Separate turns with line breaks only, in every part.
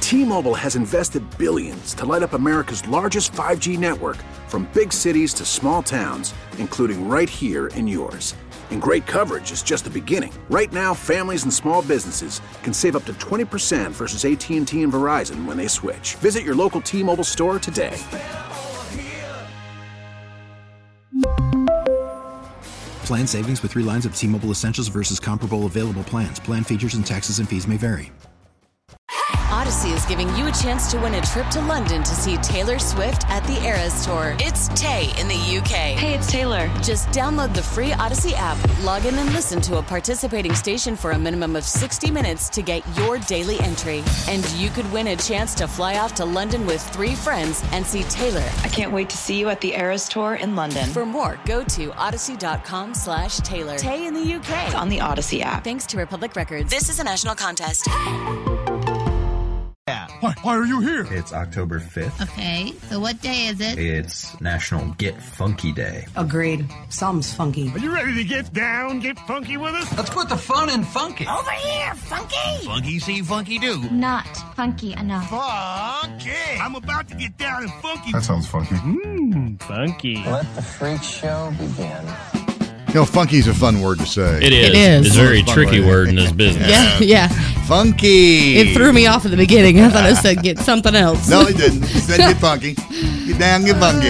T-Mobile has invested billions to light up America's largest 5G network, from big cities to small towns, including right here in yours. And great coverage is just the beginning. Right now, families and small businesses can save up to 20% versus AT&T and Verizon when they switch. Visit your local T-Mobile store today.
Plan savings with 3 lines of T-Mobile Essentials versus comparable available plans. Plan features and taxes and fees may vary.
Odyssey is giving you a chance to win a trip to London to see Taylor Swift at the Eras Tour. It's Tay in the UK.
Hey, it's Taylor.
Just download the free Odyssey app, log in and listen to a participating station for a minimum of 60 minutes to get your daily entry. And you could win a chance to fly off to London with 3 friends and see Taylor.
I can't wait to see you at the Eras Tour in London.
For more, go to odyssey.com/Taylor. Tay in the UK.
It's on the Odyssey app.
Thanks to Republic Records. This is a national contest.
Why are you here?
It's October 5th.
Okay, so what day is it?
It's National Get Funky Day.
Agreed. Something's funky.
Are you ready to get down, get funky with us?
Let's put the fun in funky.
Over here, funky!
Funky see, funky do.
Not funky enough.
Funky! I'm about to get down and funky.
That sounds funky.
Funky. Let the freak show begin.
You know, funky's a fun word to say.
It is. It's a very tricky word in this business.
Yeah.
Funky.
It threw me off at the beginning. I thought it said get something else.
No, it didn't. It said get funky. Get down, get funky.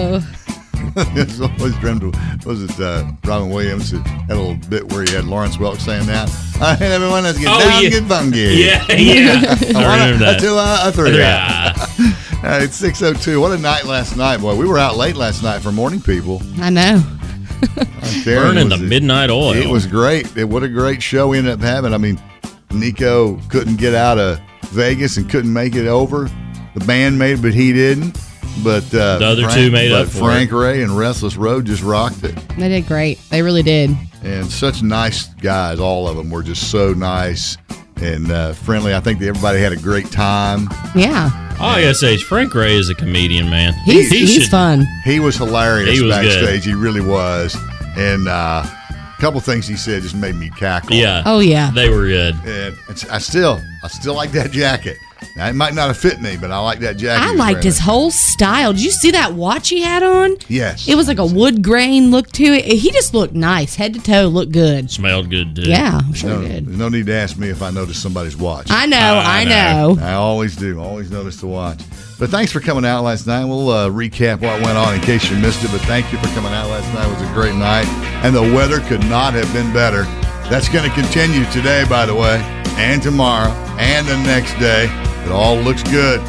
It's always dreamed of, was it Robin Williams that had a little bit where he had Lawrence Welk saying that? Everyone, let's get down, get funky.
Yeah. I remember that.
1, 2, 3.
Yeah.
It's 6:02. What a night last night, boy. We were out late last night for Morning People.
I know.
Burning the midnight oil.
It was great. What a great show we ended up having. I mean, Nico couldn't get out of Vegas and couldn't make it over. The band made it, but he didn't. But
the other two made up for
Frank
it.
Ray and Restless Road just rocked it.
They did great. They really did.
And such nice guys. All of them were just so nice and friendly. I think that everybody had a great time.
Yeah.
All I gotta say is Frank Ray is a comedian, man.
He's fun.
He was hilarious
He was
backstage.
good.
He really was. And a couple things he said just made me cackle.
Yeah.
Oh, yeah.
They were good.
And I still like that jacket. Now, it might not have fit me, but I like that jacket.
I liked his whole style. Did you see that watch he had on?
Yes.
It was like a wood grain look to it. He just looked nice. Head to toe looked good.
Smelled good, too.
Yeah, I'm sure he did.
There's no need to ask me if I notice somebody's watch.
I know.
I always do. Always notice the watch. But thanks for coming out last night. We'll recap what went on in case you missed it. But thank you for coming out last night. It was a great night. And the weather could not have been better. That's going to continue today, by the way, and tomorrow, and the next day. It all looks good.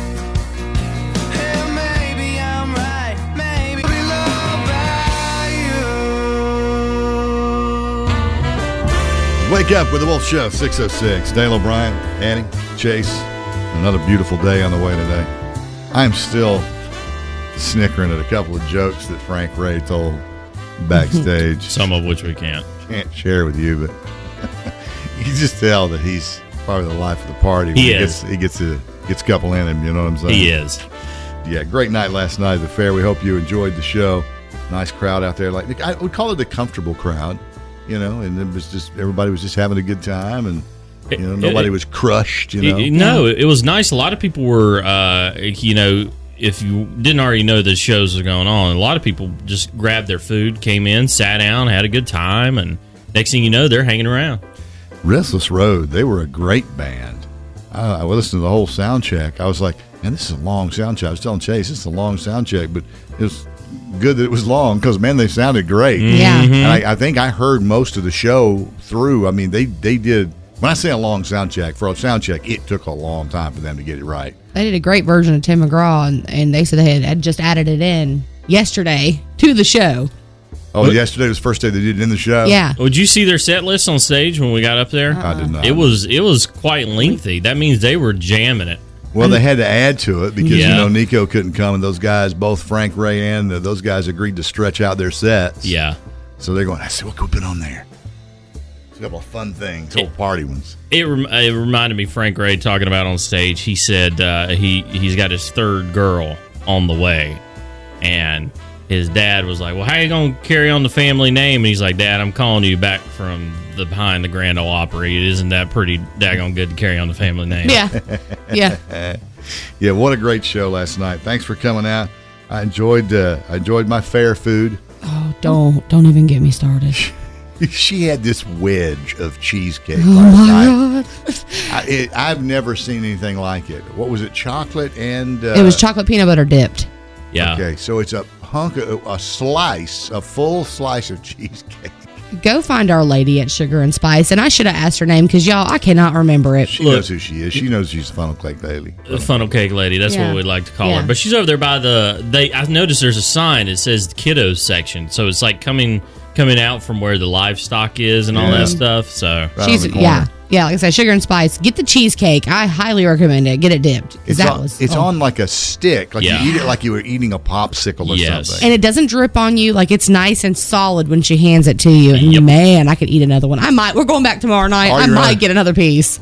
Wake up with the Wolf Show, 6:06. Dale O'Brien, Annie, Chase. Another beautiful day on the way today. I'm still snickering at a couple of jokes that Frank Ray told backstage.
Some of which we can't
share with you, but you can just tell that he's probably the life of the party.
He is.
He gets a couple in him, you know what I'm saying?
He is.
Yeah, great night last night at the fair. We hope you enjoyed the show. Nice crowd out there. Like I would call it the comfortable crowd, you know, and it was just everybody was just having a good time, and you know nobody was crushed. You know,
it was nice. A lot of people were, you know, if you didn't already know the shows were going on, a lot of people just grabbed their food, came in, sat down, had a good time, and next thing you know, they're hanging around.
Restless Road, they were a great band. I listened to the whole sound check. I was like, man, this is a long sound check. I was telling Chase, this is a long sound check, but it was good that it was long because, man, they sounded great.
Yeah.
And I think I heard most of the show through. I mean, they did. When I say a long sound check, for a sound check, it took a long time for them to get it right.
They did a great version of Tim McGraw, and they said they had just added it in yesterday to the show.
Oh, yesterday was the first day they did it in the show?
Yeah.
Would you see their set list on stage when we got up there?
I did not.
It was quite lengthy. That means they were jamming it.
Well, they had to add to it because,
Yeah.
you know, Nico couldn't come, and those guys, both Frank Ray and those guys agreed to stretch out their sets.
Yeah.
So they're going, I said, what could we put on there? A couple of fun things, little party ones.
It reminded me Frank Ray talking about on stage. He said he's got his third girl on the way, and his dad was like, well, how you going to carry on the family name? And he's like, Dad, I'm calling you back from behind the Grand Ole Opry. Isn't that pretty daggone good to carry on the family name?
Yeah. Yeah.
Yeah, what a great show last night. Thanks for coming out. I enjoyed my fair food.
Oh, don't even get me started.
She had this wedge of cheesecake
Oh
last
my
night. I've never seen anything like it. What was it? Chocolate and
it was chocolate peanut butter dipped.
Yeah.
Okay, so it's a full slice of cheesecake.
Go find Our Lady at Sugar and Spice, and I should have asked her name because y'all, I cannot remember it.
She knows who she is. She knows she's the funnel cake lady.
The funnel cake lady. That's what we'd like to call her. But she's over there by I noticed there's a sign that says the kiddos section, so it's like coming out from where the livestock is and all that stuff. So
right
Yeah, like I said, Sugar and Spice. Get the cheesecake. I highly recommend it. Get it dipped.
It's on like a stick. Like you eat it like you were eating a popsicle or something.
And it doesn't drip on you. Like it's nice and solid when she hands it to you. And man, I could eat another one. We're going back tomorrow night. I might get another piece.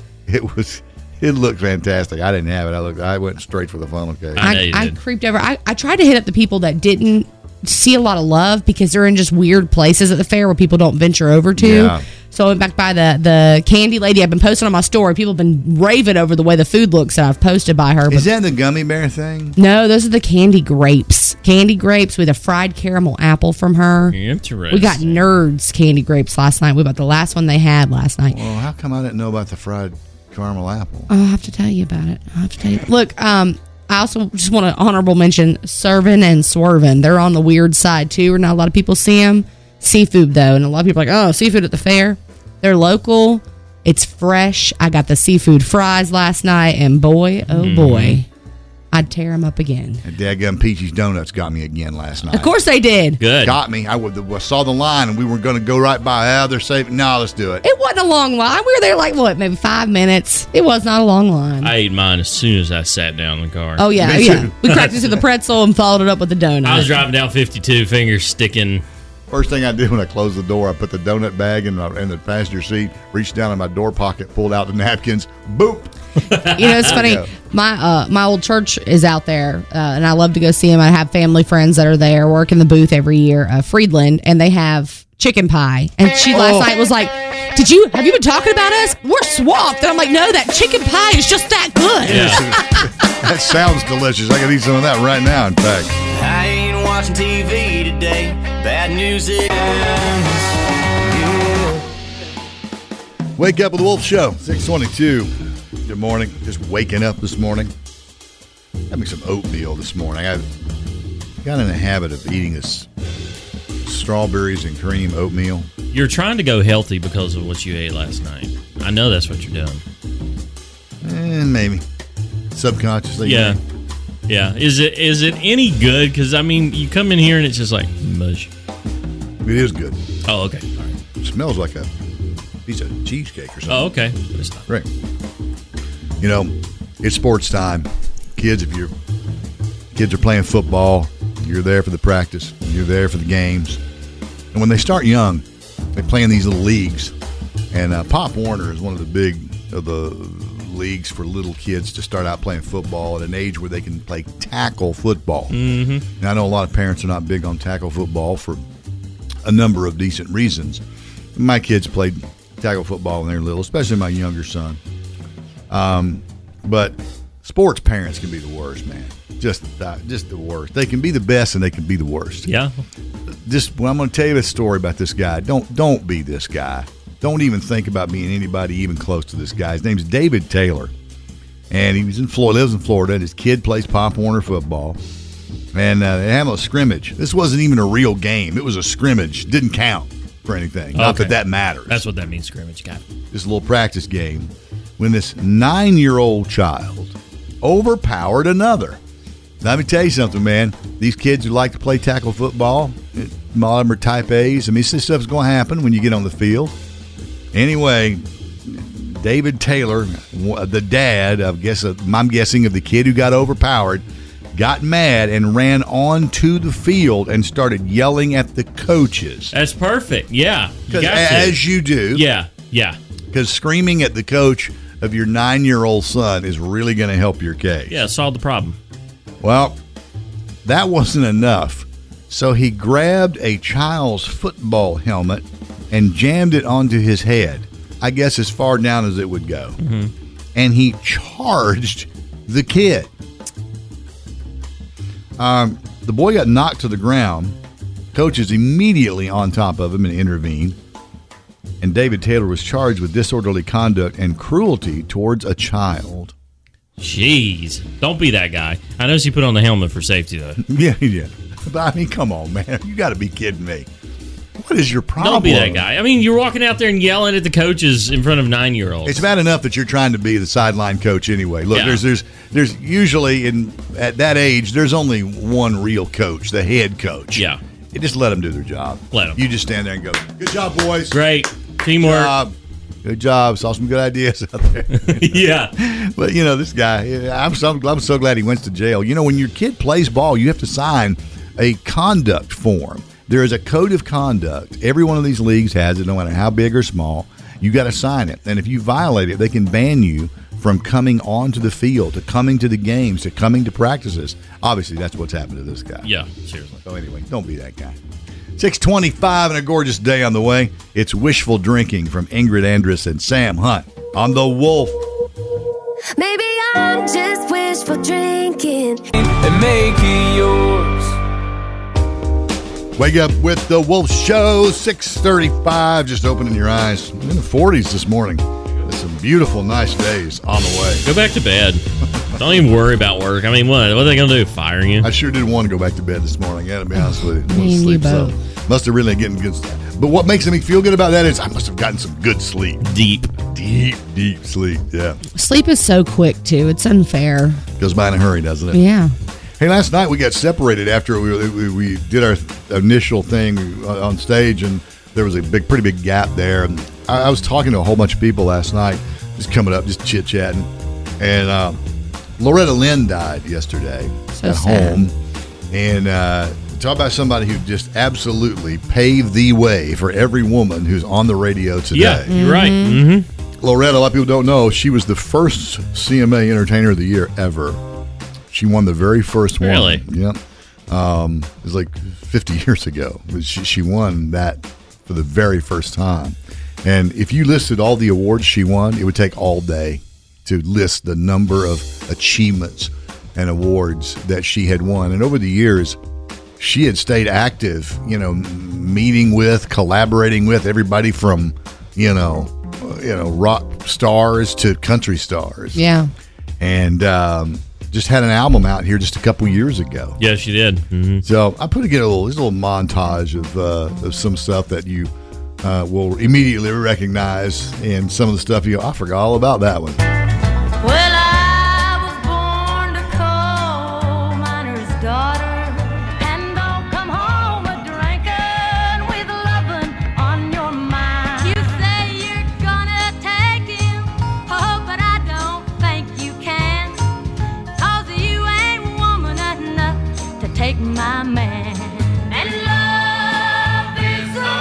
It looked fantastic. I didn't have it. I went straight for the funnel cake.
I creeped over. I tried to hit up the people that didn't see a lot of love because they're in just weird places at the fair where people don't venture over to.
Yeah.
So I went back by the candy lady. I've been posting on my story. People have been raving over the way the food looks that I've posted by her.
Is that the gummy bear thing?
No, those are the candy grapes. Candy grapes with a fried caramel apple from her.
Interesting.
We got Nerds candy grapes last night. We bought the last one they had last night.
Well, how come I didn't know about the fried caramel apple?
I'll have to tell you about it. Look, I also just want to honorable mention Servin and Swervin. They're on the weird side too, or not a lot of people see them. Seafood though, and a lot of people are like, oh, seafood at the fair. They're local. It's fresh. I got the seafood fries last night, and boy, oh boy, I'd tear them up again.
And Dadgum Peachy's Donuts got me again last night.
Of course they did.
Good.
Got me. I saw the line, and we were going to go right by. They're saving. No, let's do it.
It wasn't a long line. We were there like, maybe 5 minutes. It was not a long line.
I ate mine as soon as I sat down in the car.
Oh, yeah. We cracked it to the pretzel and followed it up with the donut.
I was driving down 52, fingers sticking.
First thing I did when I closed the door, I put the donut bag in the passenger seat, reached down in my door pocket, pulled out the napkins, boop.
It's funny. My old church is out there, and I love to go see them. I have family friends that are there, work in the booth every year, Friedland, and they have chicken pie. And she last night was like, have you been talking about us? We're swamped. And I'm like, no, that chicken pie is just that good.
Yeah.
That sounds delicious. I could eat some of that right now, in fact.
I ain't watching TV today. Bad news is...
Wake up with the Wolf Show, 622. Good morning. Just waking up this morning. Having some oatmeal this morning. I got in the habit of eating this strawberries and cream oatmeal.
You're trying to go healthy because of what you ate last night. I know that's what you're doing.
Maybe. Subconsciously.
Yeah. Yeah. Is it any good? Because, you come in here and it's just like mush.
It is good.
Oh, okay. All right.
It smells like a piece of cheesecake or something.
Oh, okay. It's not.
Right. It's sports time. Kids, if your kids are playing football, you're there for the practice. You're there for the games. And when they start young, they play in these little leagues. And Pop Warner is one of the leagues for little kids to start out playing football at an age where they can play tackle football.
Mm-hmm.
Now, I know a lot of parents are not big on tackle football for a number of decent reasons. My kids played tackle football when they were little, especially my younger son. But sports parents can be the worst, man. Just the worst. They can be the best and they can be the worst.
Yeah.
I'm going to tell you a story about this guy. Don't be this guy. Don't even think about being anybody even close to this guy. His name's David Taylor, and he was lives in Florida. And his kid plays Pop Warner football, and they have a scrimmage. This wasn't even a real game. It was a scrimmage. Didn't count for anything. Not that matters.
That's what that means, scrimmage. Got it.
This little practice game when this 9-year-old child overpowered another. Now, let me tell you something, man. These kids who like to play tackle football, a lot of them are type A's. This stuff's going to happen when you get on the field. Anyway, David Taylor, the dad, I'm guessing of the kid who got overpowered, got mad and ran onto the field and started yelling at the coaches.
That's perfect. Yeah.
As you do.
Yeah. Yeah.
Because screaming at the coach of your 9-year-old son is really going to help your case.
Yeah, solve the problem.
Well, that wasn't enough So he grabbed a child's football helmet and jammed it onto his head, I guess as far down as it would go.
Mm-hmm.
And he charged the kid. The boy got knocked to the ground. Coach is immediately on top of him and intervened. And David Taylor was charged with disorderly conduct and cruelty towards a child.
Jeez. Don't be that guy. I noticed he put on the helmet for safety, though.
Yeah, he did. But, I mean, come on, man. You got to be kidding me. What is your problem?
Don't be that guy. I mean, you're walking out there and yelling at the coaches in front of 9-year-olds.
It's bad enough that you're trying to be the sideline coach anyway. Look,
Yeah.
there's usually at that age there's only one real coach, the head coach.
Yeah.
You just let them do their job.
Let 'em.
You just stand there and go, "Good job, boys.
Great. Teamwork."
Good job. Saw some good ideas out there."
Yeah.
But this guy, I'm so glad he went to jail. When your kid plays ball, you have to sign a conduct form. There is a code of conduct. Every one of these leagues has it, no matter how big or small. You got to sign it. And if you violate it, they can ban you from coming onto the field, to coming to the games, to coming to practices. Obviously, that's what's happened to this guy.
Yeah, seriously.
So anyway, don't be that guy. 6:25 and a gorgeous day on the way. It's Wishful Drinking from Ingrid Andress and Sam Hunt on The Wolf.
Maybe I'm just wishful drinking
and make it yours.
Wake up with The Wolf Show, 6:35, just opening your eyes. In the 40s this morning. There's some beautiful, nice days on the way.
Go back to bed. Don't even worry about work. I mean, what are they going to do? Fire you?
I sure didn't want to go back to bed this morning. Yeah, to be honest with you.
Me and you both.
Must have really getting good stuff. But what makes me feel good about that is I must have gotten some good sleep.
Deep
sleep. Yeah.
Sleep is so quick, too. It's unfair.
Goes by in a hurry, doesn't it?
Yeah.
Hey, last night we got separated after we did our initial thing on stage, and there was a pretty big gap there. And I was talking to a whole bunch of people last night, just coming up, just chit-chatting. And Loretta Lynn died yesterday at home. And talk about somebody who just absolutely paved the way for every woman who's on the radio today.
Yeah, you're right. Mm-hmm.
Loretta, a lot of people don't know, she was the first CMA Entertainer of the Year ever. She won the very first one.
Really?
Yep. It was like 50 years ago. She won that for the very first time. And if you listed all the awards she won, it would take all day to list the number of achievements and awards that she had won. And over the years, she had stayed active, meeting with, collaborating with everybody from, rock stars to country stars.
Yeah.
And just had an album out here just a couple years ago.
Yeah, she did. Mm-hmm.
So I put together a little montage of some stuff that you will immediately recognize, and some of the stuff I forgot all about that one.
Well, I was born to coal miner's daughter, and don't come home a drinking with lovin' on your mind. You say you're gonna take him, oh, but I don't think you can, 'cause you ain't woman enough to take my man. And love is the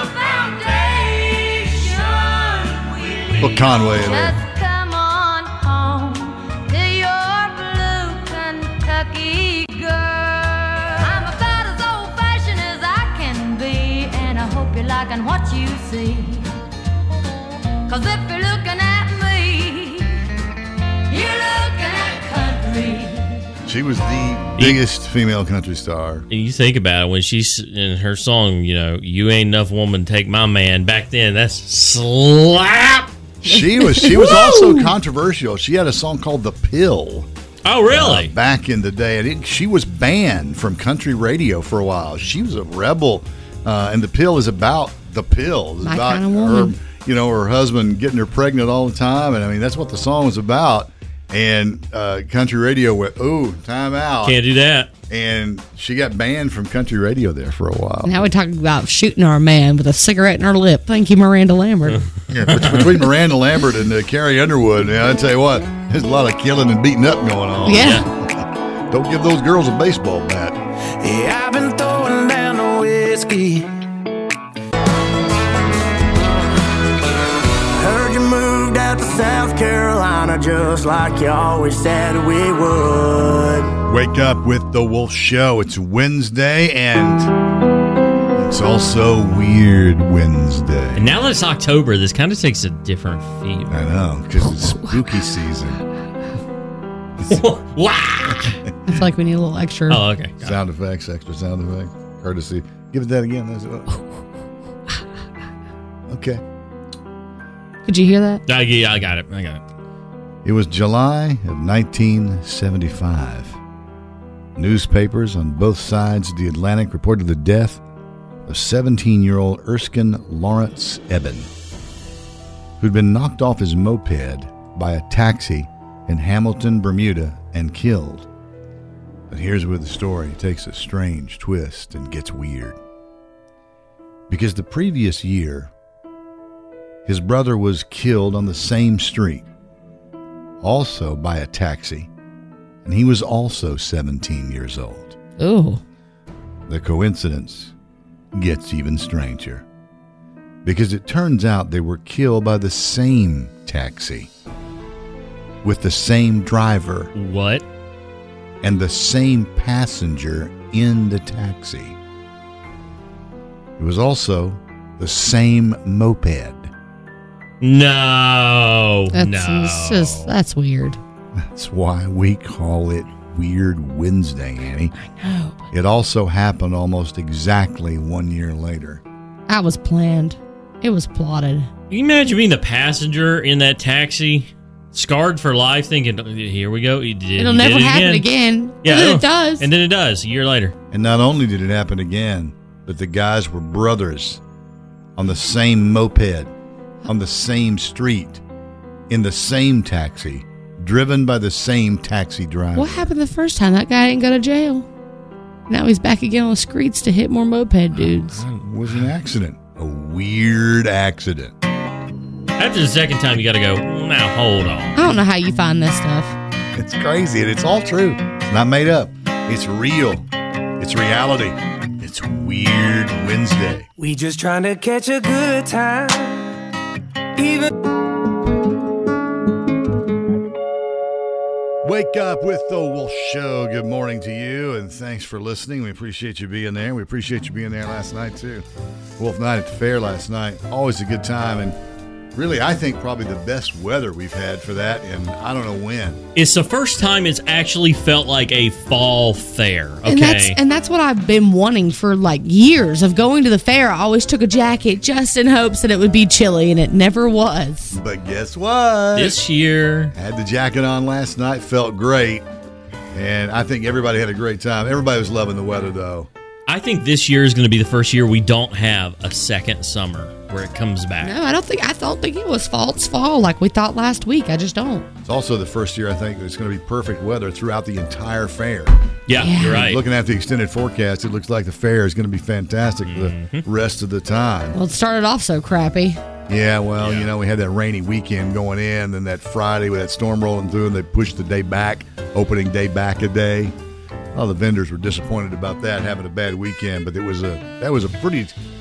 foundation we
Put Conway in there.
just come on home to your blue Kentucky girl. I'm about as old-fashioned as I can be, and I hope you're liking what you see. 'Cause if you're looking at me, you're looking at country.
She was the biggest female country star.
And you think about it, when she's in her song, you ain't enough woman to take my man. Back then, that's slap.
She was also controversial. She had a song called "The Pill."
Oh, really?
Back in the day, and she was banned from country radio for a while. She was a rebel, and "The Pill" is about the pill. It's
My
about
kind of
her,
woman.
her husband getting her pregnant all the time, and I mean that's what the song was about. And country radio went, "Oh, time out!
Can't do that."
And she got banned from country radio there for a while.
Now we're talking about shooting our man with a cigarette in her lip. Thank you, Miranda Lambert.
Yeah, between Miranda Lambert and Carrie Underwood, I tell you what, there's a lot of killing and beating up going on.
Yeah.
Don't give those girls a baseball bat.
Yeah, I've been throwing down the whiskey. Heard you moved out
to South Carolina just like you always said we would.
Wake up with the Wolf Show. It's Wednesday, and it's also Weird Wednesday.
And now that it's October, this kind of takes a different feel.
I know, because it's spooky season.
Wow!
I feel like we need a little extra.
Oh, okay.
Sound effects, extra sound effects. Courtesy. Give it that again. Okay.
Could you hear that?
Yeah, I got it.
It was July of 1975. Newspapers on both sides of the Atlantic reported the death of 17-year-old Erskine Lawrence Eben, who'd been knocked off his moped by a taxi in Hamilton, Bermuda, and killed. But here's where the story takes a strange twist and gets weird. Because the previous year, his brother was killed on the same street, also by a taxi, and he was also 17 years old.
Ooh.
The coincidence gets even stranger, because it turns out they were killed by the same taxi, with the same driver.
What?
And the same passenger in the taxi. It was also the same moped.
No.
That's weird.
That's why we call it Weird Wednesday, Annie.
I know.
It also happened almost exactly 1 year later.
That was planned. It was plotted.
Can you imagine being the passenger in that taxi, scarred for life, thinking, here we go.
It'll never happen again.
Yeah,
and then it does.
And then it does, a year later.
And not only did it happen again, but the guys were brothers on the same moped, on the same street, in the same taxi, driven by the same taxi driver.
What happened the first time? That guy didn't go to jail. Now he's back again on the streets to hit more moped dudes.
It was an accident. A weird accident.
After the second time, you got to go, now hold on.
I don't know how you find this stuff.
It's crazy, and it's all true. It's not made up. It's real. It's reality. It's Weird Wednesday.
We just trying to catch a good time.
Wake up with the Wolf Show. Good morning to you, and thanks for listening. We appreciate you being there. We appreciate you being there last night, too. Wolf Night at the fair last night. Always a good time, and really, I think probably the best weather we've had for that in I don't know when.
It's the first time it's actually felt like a fall fair, okay?
And that's what I've been wanting for like years of going to the fair. I always took a jacket just in hopes that it would be chilly, and it never was.
But guess what?
This year.
Had the jacket on last night, felt great, and I think everybody had a great time. Everybody was loving the weather, though.
I think this year is going to be the first year we don't have a second summer where it comes back.
No, I don't think it was false fall like we thought last week. I just don't.
It's also the first year I think it's going to be perfect weather throughout the entire fair.
Yeah, you're right.
Looking at the extended forecast, it looks like the fair is going to be fantastic for the rest of the time.
Well, it started off so crappy.
Yeah, well, you know, we had that rainy weekend going in, then that Friday with that storm rolling through, and they pushed the day back, opening day back a day. All the vendors were disappointed about that, having a bad weekend, but that was a pretty,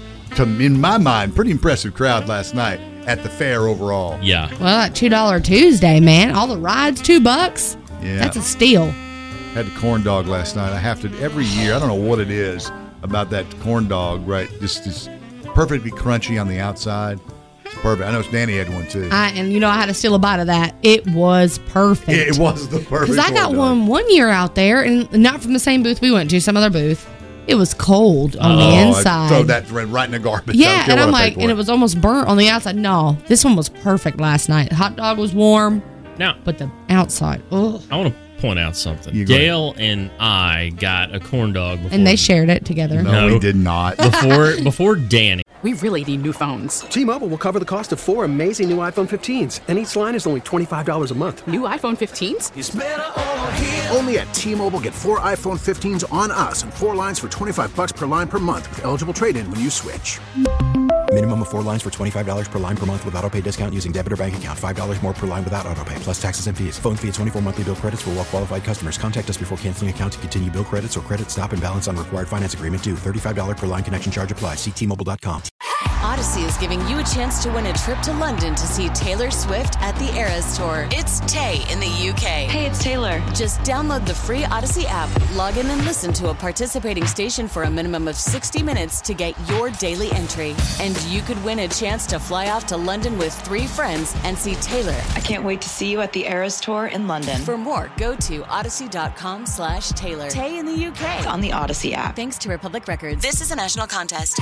in my mind, pretty impressive crowd last night at the fair overall.
Yeah.
Well, that $2 Tuesday, man. All the rides, $2.
Yeah.
That's a steal.
Had the corn dog last night. I have to, every year, I don't know what it is about that corn dog, right? Just perfectly crunchy on the outside. It's perfect. I know Danny had one too.
I had to steal a bite of that. It was perfect.
It was the perfect.
Because I got one year out there, and not from the same booth we went to, some other booth. It was cold on the inside.
Throw that right in the garbage.
Yeah, and I'm like, and it was almost burnt on the outside. No, this one was perfect last night. The hot dog was warm.
Now,
but the outside, ugh.
I want to point out something. Gail and I got a corn dog before.
And they shared it together.
No, we did not.
Before Danny.
We really need new phones.
T-Mobile will cover the cost of 4 amazing new iPhone 15s, and each line is only $25 a month.
New iPhone 15s?
It's better over here. Only at T-Mobile, get 4 iPhone 15s on us and 4 lines for $25 per line per month with eligible trade-in when you switch.
Minimum of 4 lines for $25 per line per month with autopay discount using debit or bank account. $5 more per line without autopay, plus taxes and fees. Phone fee at 24 monthly bill credits for well-qualified customers. Contact us before canceling account to continue bill credits or credit stop and balance on required finance agreement due. $35 per line connection charge applies. See T-Mobile.com.
Odyssey is giving you a chance to win a trip to London to see Taylor Swift at the Eras Tour. It's Tay in the UK.
Hey, it's Taylor.
Just download the free Odyssey app, log in and listen to a participating station for a minimum of 60 minutes to get your daily entry. And you could win a chance to fly off to London with 3 friends and see Taylor.
I can't wait to see you at the Eras Tour in London.
For more, go to odyssey.com/Taylor. Tay in the UK.
It's on the Odyssey app.
Thanks to Republic Records. This is a national contest.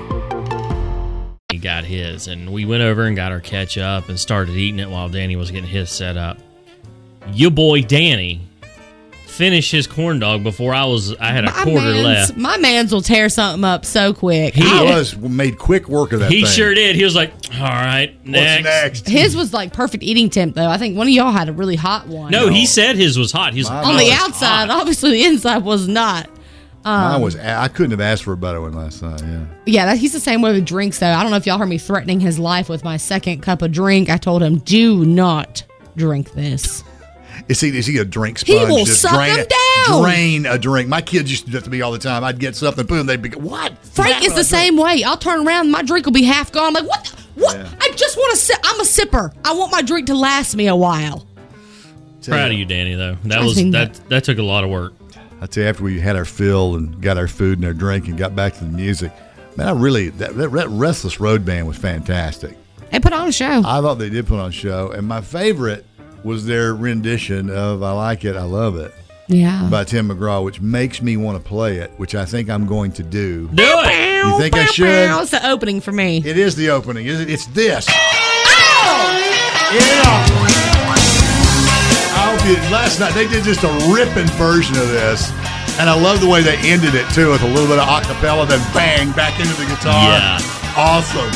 He got his, and we went over and got our ketchup and started eating it while Danny was getting his set up. Your boy Danny finished his corn dog before I had a quarter left.
My mans will tear something up so quick.
He made quick work of that
He
thing.
sure did. He was like, all right, next.
What's next?
His was like perfect eating temp, though. I think one of y'all had a really hot one.
No, he said his was hot. He's
on the outside.
Hot.
Obviously, the inside was not.
Mine was. I couldn't have asked for a better one last night. Yeah.
Yeah, he's the same way with drinks, though. I don't know if y'all heard me threatening his life with my second cup of drink. I told him, do not drink this.
Is he a drink sponge?
He will suck him down.
Drain a drink. My kids used to do that to me all the time. I'd get something, boom, they'd be, what?
Frank is the same way. I'll turn around, my drink will be half gone. I'm like, what? What?
Yeah.
I just want to sip. I'm a sipper. I want my drink to last me a while.
Proud of you, Danny, though. That took a lot of work.
I tell you, after we had our fill and got our food and our drink and got back to the music, man, that Restless Road Band was fantastic.
They put on a show.
I thought they did put on a show, and my favorite was their rendition of "I Like It, I Love It."
Yeah,
by Tim McGraw, which makes me want to play it, which I think I'm going to do.
Do it!
You think I should?
It's the opening for me.
It is the opening. It's this. Last night they did just a ripping version of this, and I love the way they ended it too, with a little bit of acapella, then bang back into the guitar.
Yeah,
awesome.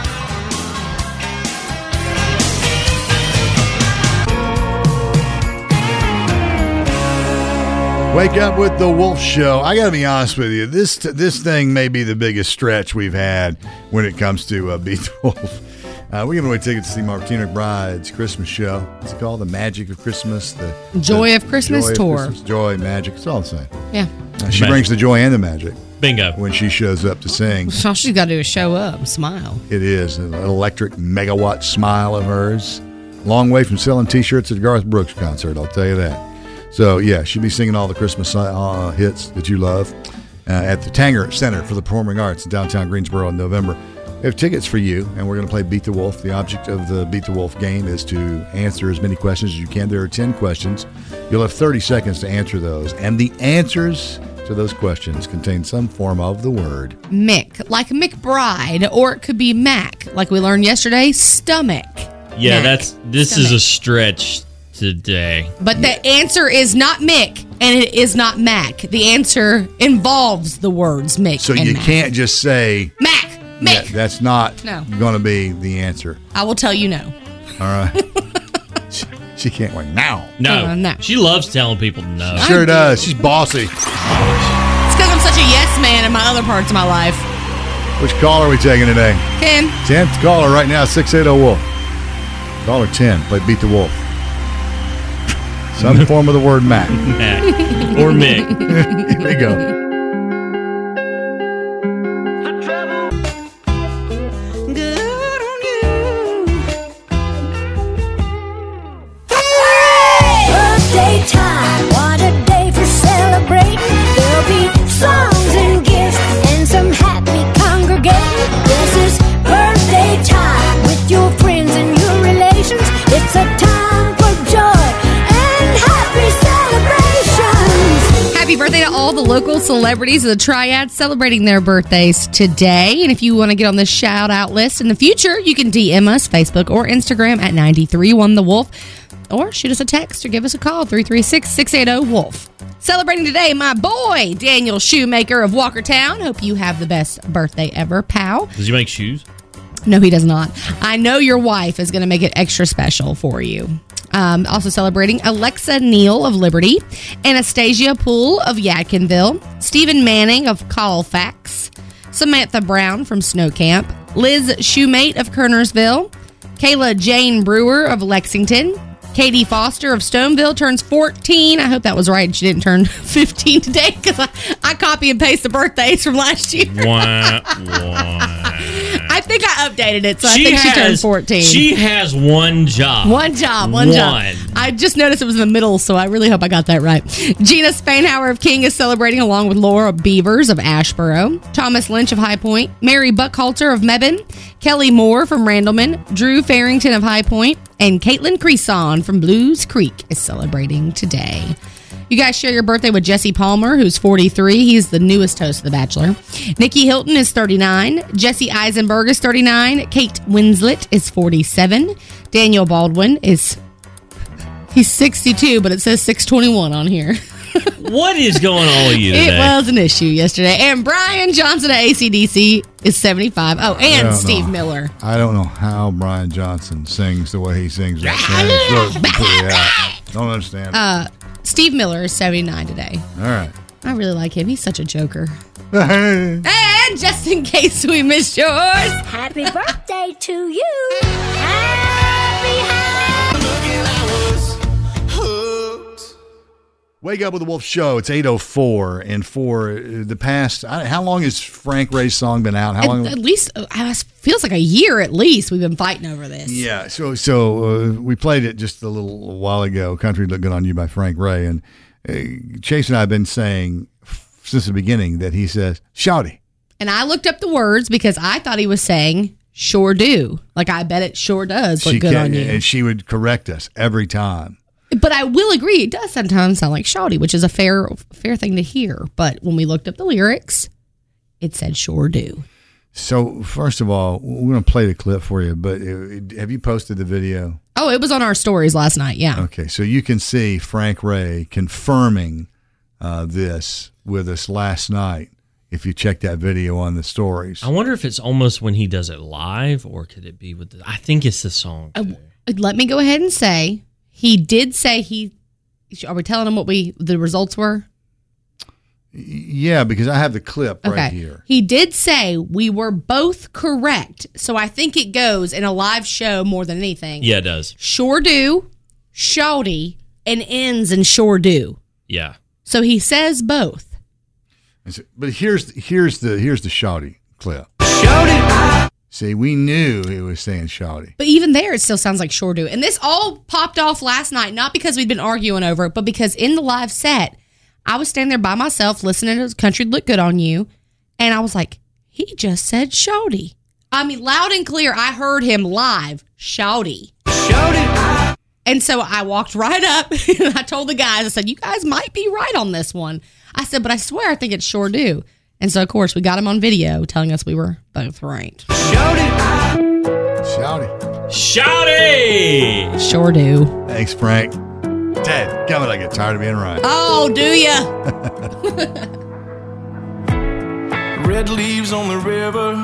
Wake up with the Wolf Show. I got to be honest with you. This thing may be the biggest stretch we've had when it comes to Beat the Wolf. We're giving away tickets to see Martina McBride's Christmas show. What's it called? The Magic of Christmas. The
Joy of Christmas tour.
Joy, magic. It's all the same.
Yeah.
She brings the joy and the magic.
Bingo.
When she shows up to sing.
All she's got to do is show up and smile.
It is. An electric megawatt smile of hers. Long way from selling T-shirts at a Garth Brooks concert, I'll tell you that. So, yeah, she'll be singing all the Christmas hits that you love at the Tanger Center for the Performing Arts in downtown Greensboro in November. We have tickets for you, and we're going to play Beat the Wolf. The object of the Beat the Wolf game is to answer as many questions as you can. There are 10 questions. You'll have 30 seconds to answer those. And the answers to those questions contain some form of the word
Mick, like McBride, or it could be Mac, like we learned yesterday, stomach.
Yeah,
Mac.
This is a stretch today.
But the answer is not Mick, and it is not Mac. The answer involves the words Mick
So
and
you
Mac.
can't just say
Mac.
Yeah, that's not going to be the answer.
I will tell you no.
All right. she can't wait now.
No.
No.
She loves telling people no.
Sure does. She's bossy.
It's because I'm such a yes man in my other parts of my life.
Which caller are we taking today?
Ken.
10th caller right now, 680-WOLF. Caller 10, play Beat the Wolf. Some form of the word Mac.
Mac. Or Mick.
Here we go.
Time, what a day for celebrating. There'll be songs and gifts and some happy congregating. This is birthday time with your friends and your relations. It's a time for joy and happy celebrations.
Happy birthday to all the local celebrities of the Triad celebrating their birthdays today. And if you want to get on this shout out list in the future, you can DM us, Facebook or Instagram at 931TheWolf. Or shoot us a text or give us a call, 336-680-WOLF. Celebrating today, my boy, Daniel Shoemaker of Walkertown. Hope you have the best birthday ever, pal.
Does he make shoes?
No, he does not. I know your wife is going to make it extra special for you. Also celebrating Alexa Neal of Liberty, Anastasia Poole of Yadkinville, Stephen Manning of Colfax, Samantha Brown from Snow Camp, Liz Shoemate of Kernersville, Kayla Jane Brewer of Lexington, Katie Foster of Stoneville turns 14. I hope that was right. She didn't turn 15 today because I copy and paste the birthdays from last year. I think I updated it, so I think she turned 14.
She has one job.
One job. I just noticed it was in the middle, so I really hope I got that right. Gina Spainhauer of King is celebrating along with Laura Beavers of Ashboro, Thomas Lynch of High Point, Mary Buckhalter of Mebane, Kelly Moore from Randleman, Drew Farrington of High Point, and Caitlin Creason from Blues Creek is celebrating today. You guys share your birthday with Jesse Palmer, who's 43. He's the newest host of The Bachelor. Nikki Hilton is 39. Jesse Eisenberg is 39. Kate Winslet is 47. Daniel Baldwin he's 62, but it says 621 on here.
What is going on with you today?
It was an issue yesterday. And Brian Johnson of AC/DC is 75. Oh, and Steve Miller.
I don't know how Brian Johnson sings the way he sings right now. Don't understand.
Steve Miller is 79 today.
All right.
I really like him. He's such a joker. And just in case we missed yours,
Happy birthday to you. Happy.
Wake Up with the Wolf Show. It's 8:04, and for the past, how long has Frank Ray's song been out? How long?
At least feels like a year. At least we've been fighting over this.
Yeah. So we played it just a little while ago. "Country Look Good on You" by Frank Ray, and Chase and I have been saying since the beginning that he says "shawty,"
and I looked up the words because I thought he was saying "sure do." Like I bet it sure does look good on you,
and she would correct us every time.
But I will agree, it does sometimes sound like shawty, which is a fair thing to hear. But when we looked up the lyrics, it said sure do.
So, first of all, we're going to play the clip for you, but have you posted the video?
Oh, it was on our stories last night, yeah.
Okay, so you can see Frank Ray confirming this with us last night if you check that video on the stories.
I wonder if it's almost when he does it live, or could it be with I think it's the song.
Let me go ahead and say... He did say are we telling him what the results were?
Yeah, because I have the clip right here.
He did say we were both correct. So I think it goes in a live show more than anything.
Yeah, it does.
Sure do, shawty, and ends in sure do.
Yeah.
So he says both.
But here's the shawty clip. Shawty. See, we knew he was saying shawty.
But even there, it still sounds like sure do. And this all popped off last night, not because we'd been arguing over it, but because in the live set, I was standing there by myself listening to Country Look Good on You, and I was like, he just said shawty. I mean, loud and clear, I heard him live, shawty. Shawty. And so I walked right up, and I told the guys, I said, you guys might be right on this one. I said, but I swear I think it's sure do. And so, of course, we got him on video telling us we were both right.
Shawty. Shawty.
Shawty.
Sure do.
Thanks, Frank. Ted, come on, I get tired of being right.
Oh, do ya?
Red leaves on the river.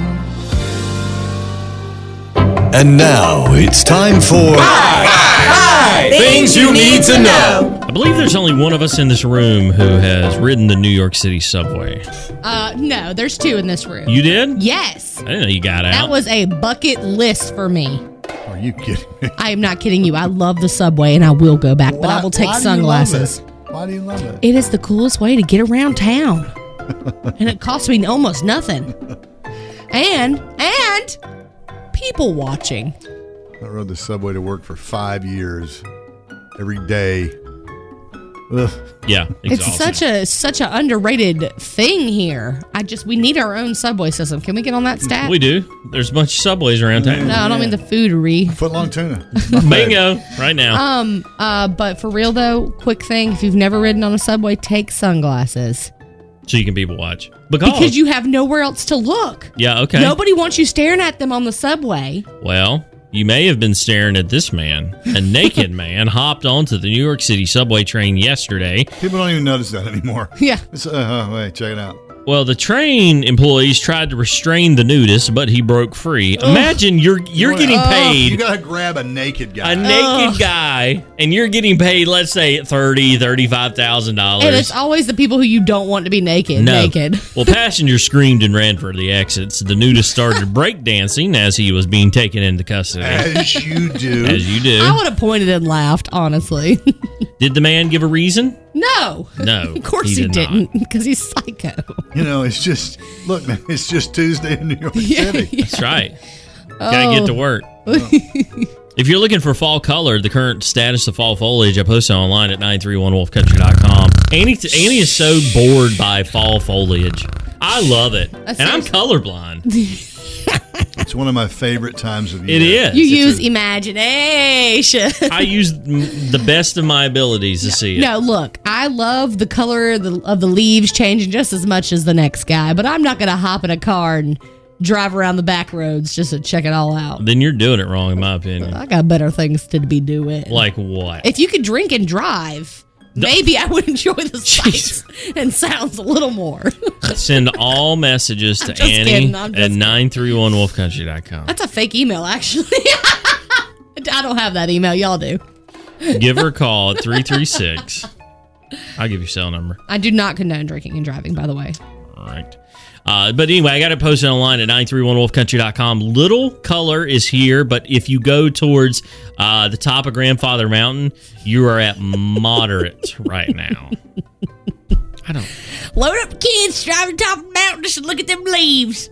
And now it's time for
Things You Need to Know. I believe there's only one of us in this room who has ridden the New York City subway.
No, there's two in this room.
You did?
Yes.
I didn't know you got out.
That was a bucket list for me.
Are you kidding me?
I am not kidding you. I love the subway and I will go back, but I will take sunglasses.
Why do you love it?
It is the coolest way to get around town. And it costs me almost nothing. And people watching.
I rode the subway to work for 5 years. Every day. Ugh.
Yeah, exhausting.
It's such an underrated thing here. We need our own subway system. Can we get on that stat?
We do. There's a bunch of subways around town.
No, I don't mean the foodery.
Footlong tuna.
Bingo, right now.
But for real though, quick thing: if you've never ridden on a subway, take sunglasses.
So you can people watch.
Because you have nowhere else to look.
Yeah, okay.
Nobody wants you staring at them on the subway.
Well, you may have been staring at this man. A naked man hopped onto the New York City subway train yesterday.
People don't even notice that anymore.
Yeah.
Wait, check it out.
Well, the train employees tried to restrain the nudist, but he broke free. Imagine you're getting paid.
You gotta grab a naked guy.
A naked guy, and you're getting paid, let's say, $35,000.
And it's always the people who you don't want to be naked.
Well, passengers screamed and ran for the exits. The nudist started breakdancing as he was being taken into custody.
As you do.
As you do.
I would have pointed and laughed, honestly.
Did the man give a reason?
No.
No,
Of course
he
he
did
didn't, because he's psycho.
You know, it's just, look, man, it's just Tuesday in New York City.
That's right. Gotta get to work. If you're looking for fall color, the current status of fall foliage, I posted online at 931wolfcountry.com. Annie is so bored by fall foliage. I love it. And I'm colorblind.
It's one of my favorite times of year.
It is.
You use imagination.
I use the best of my abilities to see it.
No, look, I love the color of the leaves changing just as much as the next guy, but I'm not going to hop in a car and drive around the back roads just to check it all out.
Then you're doing it wrong, in my opinion.
I got better things to be doing.
Like what?
If you could drink and drive, maybe I would enjoy the sights and sounds a little more.
Send all messages to
just
Annie
kidding,
at
I'm just
931wolfcountry.com.
That's a fake email, actually. I don't have that email. Y'all do.
Give her a call at 336. I'll give you your cell number.
I do not condone drinking and driving, by the way.
All right. But anyway, I got it posted online at 931wolfcountry.com. Little color is here, but if you go towards the top of Grandfather Mountain, you are at moderate right now. I don't.
Load up, kids. Drive to the top of the mountain just to look at them leaves.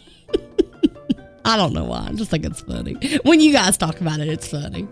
I don't know why. I just think it's funny. When you guys talk about it, it's funny.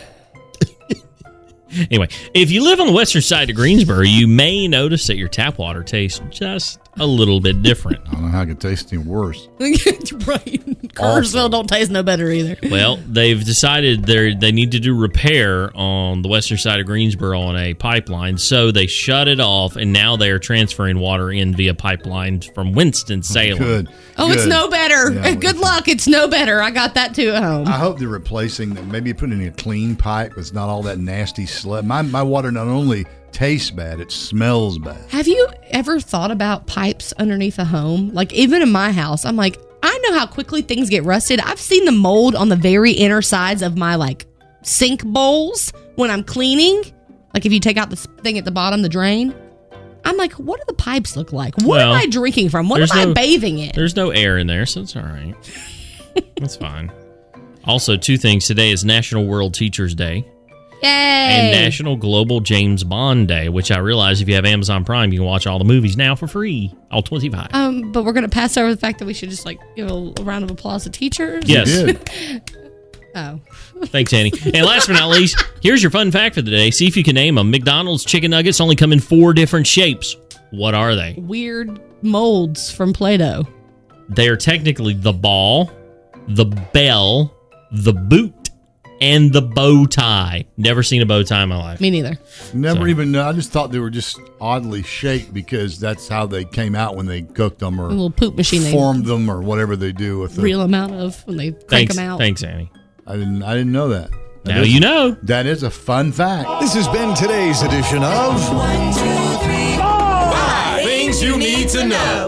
Anyway, if you live on the western side of Greensboro, you may notice that your tap water tastes just a little bit different.
I don't know how it could taste any worse.
Right. Kerrsville don't taste no better either.
Well, they've decided they need to do repair on the western side of Greensboro on a pipeline, so they shut it off, and now they are transferring water in via pipelines from Winston-Salem.
Good.
Oh, it's no better.
Yeah,
Good luck. It's no better. I got that too at home.
I hope they're replacing them. Maybe putting in a clean pipe with not all that nasty sludge. My water not only tastes bad, it smells bad.
Have you ever thought about pipes underneath a home? Like, even in my house, I'm like, I know how quickly things get rusted. I've seen the mold on the very inner sides of my, like, sink bowls when I'm cleaning. Like, if you take out the thing at the bottom, the drain. I'm like, what do the pipes look like? What am I drinking from? What am I bathing in?
There's no air in there, so it's all right. That's fine. Also, two things. Today is National World Teachers Day.
Yay!
And National Global James Bond Day, which I realize if you have Amazon Prime, you can watch all the movies now for free. All 25.
But we're going to pass over the fact that we should just, like, give a round of applause to teachers?
Yes.
Oh.
Thanks, Annie. And last but not least, here's your fun fact for the day. See if you can name them. McDonald's chicken nuggets only come in 4 different shapes. What are they?
Weird molds from Play-Doh.
They are technically the ball, the bell, the boot, and the bow tie. Never seen a bow tie in my life.
Me neither.
Never even. I just thought they were just oddly shaped because that's how they came out when they cooked them or
a little poop machine
formed them or whatever they do with
real amount of when they crank them out.
Thanks, Annie.
I didn't know that.
Now you know.
That is a fun fact.
This has been today's edition of
1, 2, 3, 4 Things You Need to Know.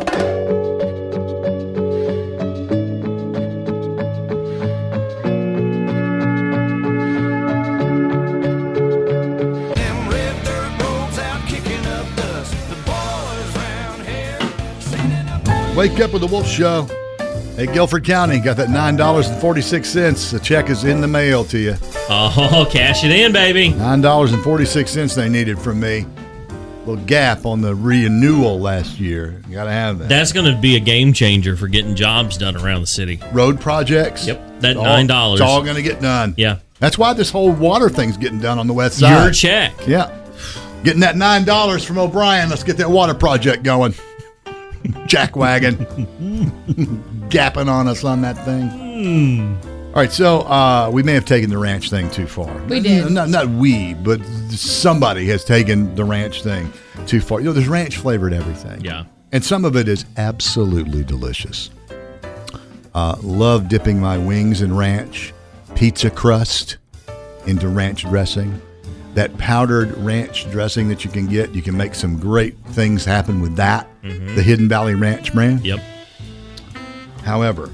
Wake up with the Wolf Show. Hey, Guilford County, got that $9.46. The check is in the mail to you.
Oh, cash it in, baby.
$9.46 they needed from me. Little gap on the renewal last year. You got to have that.
That's going to be a game changer for getting jobs done around the city.
Road projects.
Yep, that $9.
It's all going to get done.
Yeah.
That's why this whole water thing's getting done on the west side.
Your check.
Yeah. Getting that $9 from O'Brien. Let's get that water project going. Jackwagon. Gapping on us on that thing. All right, so we may have taken the ranch thing too far.
We did.
Not we, but somebody has taken the ranch thing too far. You know, there's ranch flavored everything.
Yeah.
And some of it is absolutely delicious. Love dipping my wings in ranch, pizza crust into ranch dressing. That powdered ranch dressing that you can get, you can make some great things happen with that. Mm-hmm. The Hidden Valley Ranch brand.
Yep.
However,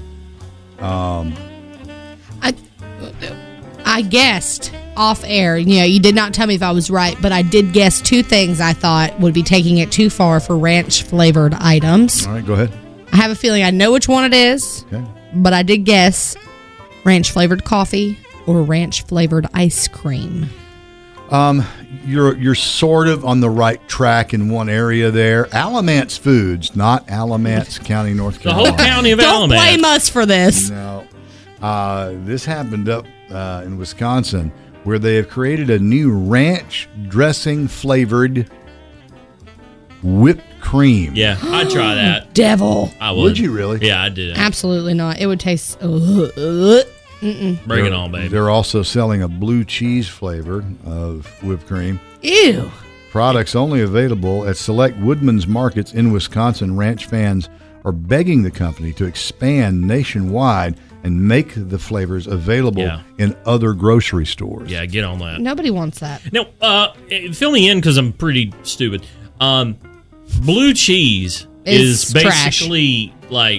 I guessed off air. You know, you did not tell me if I was right, but I did guess 2 things I thought would be taking it too far for ranch flavored items.
All right, go ahead.
I have a feeling I know which one it is,
okay,
but I did guess ranch flavored coffee or ranch flavored ice cream.
You're sort of on the right track in one area there. Alamance Foods, not Alamance County, North
The
Carolina.
whole county of
Don't
Alamance.
blame us for this.
No. This happened up in Wisconsin, where they have created a new ranch dressing flavored whipped cream.
Yeah, I'd try that.
Devil.
I would.
Would you really?
Yeah, I'd do that.
Absolutely not. It would taste.
Bring it on, baby.
They're also selling a blue cheese flavor of whipped cream.
Ew.
Products only available at select Woodman's markets in Wisconsin. Ranch fans are begging the company to expand nationwide and make the flavors available in other grocery stores.
Yeah, get on that.
Nobody wants that.
Now, fill me in because I'm pretty stupid. Blue cheese is basically like,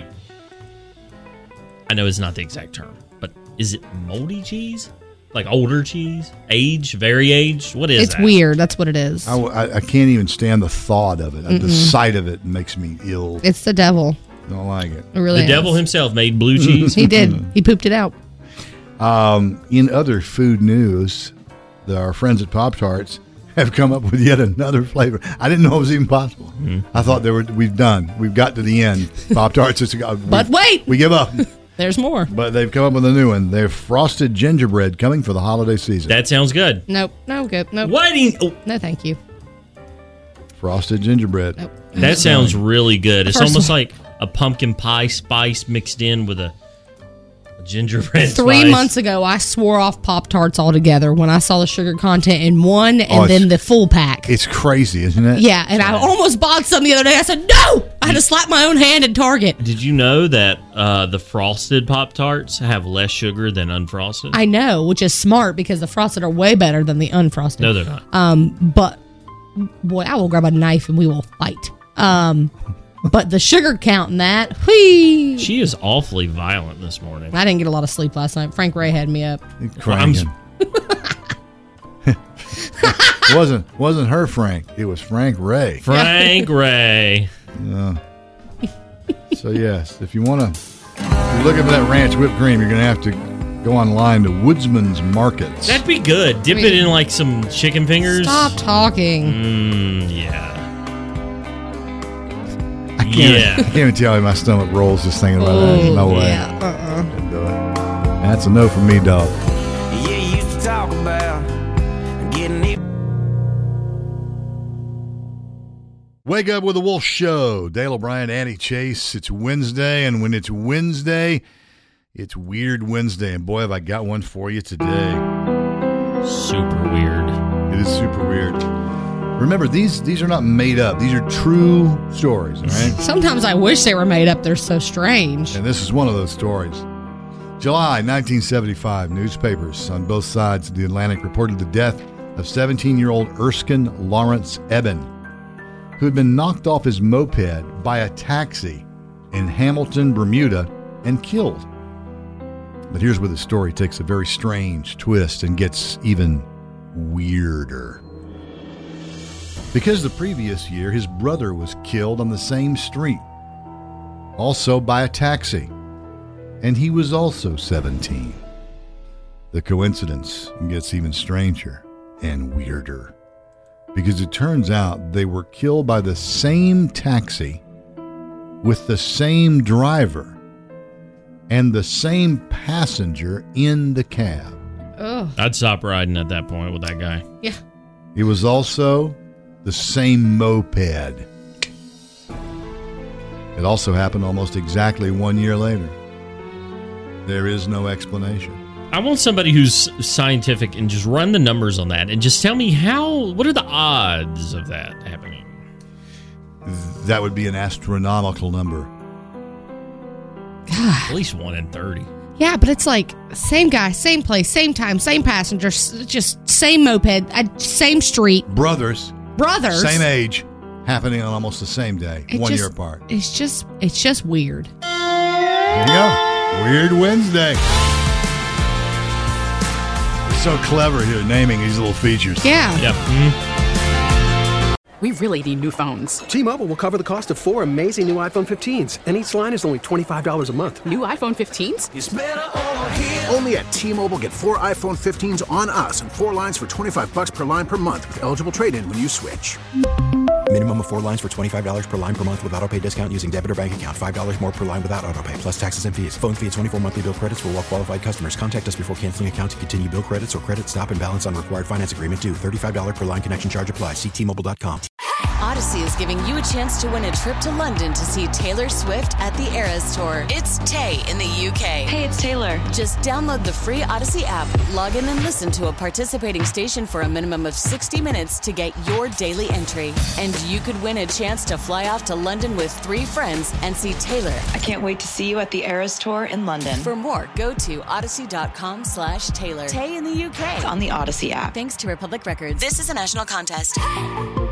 I know it's not the exact term, but is it moldy cheese? Like older cheese? Aged? Very aged? What is
It's
that?
weird. That's what it is.
I can't even stand the thought of it. The sight of it makes me ill.
It's the devil.
Don't like it.
It really
The devil himself made blue cheese?
He did. He pooped it out.
In other food news, our friends at Pop-Tarts have come up with yet another flavor. I didn't know it was even possible. I thought we've got to the end. Pop-Tarts is
But wait!
We give up.
There's more.
But they've come up with a new one. They're frosted gingerbread coming for the holiday season.
That sounds good.
Nope. No good. Nope.
Waiting. Oh.
No, thank you.
Frosted gingerbread.
Nope.
That sounds really good. It's
First
almost
one.
like a pumpkin pie spice mixed in with a gingerbread
3
spice.
months ago, I swore off Pop-Tarts altogether when I saw the sugar content in one and
Oh,
then the full pack.
It's crazy, isn't it?
Yeah, and I almost bought some the other day. I said, no! I had to slap my own hand at Target.
Did you know that the frosted Pop-Tarts have less sugar than unfrosted?
I know, which is smart because the frosted are way better than the unfrosted.
No, they're not.
But, boy, I will grab a knife and we will fight. But the sugar count in that, whee!
She is awfully violent this morning.
I didn't get a lot of sleep last night. Frank Ray had me up.
wasn't her Frank. It was Frank Ray.
Frank Ray.
So yes, if you're looking for that ranch whipped cream, you're going to have to go online to Woodsman's Markets.
That'd be good. Dip it in like some chicken fingers.
Stop talking.
Yeah.
I can't even tell you my stomach rolls just thinking about that. No way.
Yeah.
Couldn't do it. That's a no from me, dog.
Yeah, you used to talk about getting it.
Wake Up with the Wolf Show. Dale O'Brien, Annie Chase. It's Wednesday, and when it's Wednesday, it's Weird Wednesday. And boy, have I got one for you today.
Super weird.
It is super weird. Remember, these are not made up. These are true stories, all right?
Sometimes I wish they were made up. They're so strange.
And this is one of those stories. July 1975, newspapers on both sides of the Atlantic reported the death of 17-year-old Erskine Lawrence Eben, who had been knocked off his moped by a taxi in Hamilton, Bermuda, and killed. But here's where the story takes a very strange twist and gets even weirder. Because the previous year, his brother was killed on the same street, also by a taxi, and he was also 17. The coincidence gets even stranger and weirder, because it turns out they were killed by the same taxi with the same driver and the same passenger in the cab.
Ugh.
I'd stop riding at that point with that guy.
Yeah.
It was also the same moped. It also happened almost exactly 1 year later. There is no explanation.
I want somebody who's scientific and just run the numbers on that and just tell me what are the odds of that happening?
That would be an astronomical number.
God.
At least 1 in 30.
Yeah, but it's like same guy, same place, same time, same passenger, just same moped, same street.
Brothers. Same age, happening on almost the same day, 1 year apart.
It's just weird.
There you go. Weird Wednesday. We're so clever here naming these little features.
Yeah.
Yep.
We really need new phones.
T-Mobile will cover the cost of 4 amazing new iPhone 15s, and each line is only $25 a month.
New iPhone 15s?
It's better over here. Only at T-Mobile, get 4 iPhone 15s on us and 4 lines for $25 per line per month with eligible trade-in when you switch.
Minimum of 4 lines for $25 per line per month with autopay discount using debit or bank account. $5 more per line without autopay, plus taxes and fees. Phone fee at 24 monthly bill credits for well-qualified customers. Contact us before canceling account to continue bill credits or credit stop and balance on required finance agreement due. $35 per line connection charge applies. See T-Mobile.com.
Odyssey is giving you a chance to win a trip to London to see Taylor Swift at the Eras Tour. It's Tay in the UK.
Hey, it's Taylor.
Just download the free Odyssey app, log in and listen to a participating station for a minimum of 60 minutes to get your daily entry. And you could win a chance to fly off to London with 3 friends and see Taylor.
I can't wait to see you at the Eras Tour in London.
For more, go to odyssey.com/Taylor. Tay in the UK.
It's on the Odyssey app.
Thanks to Republic Records. This is a national contest.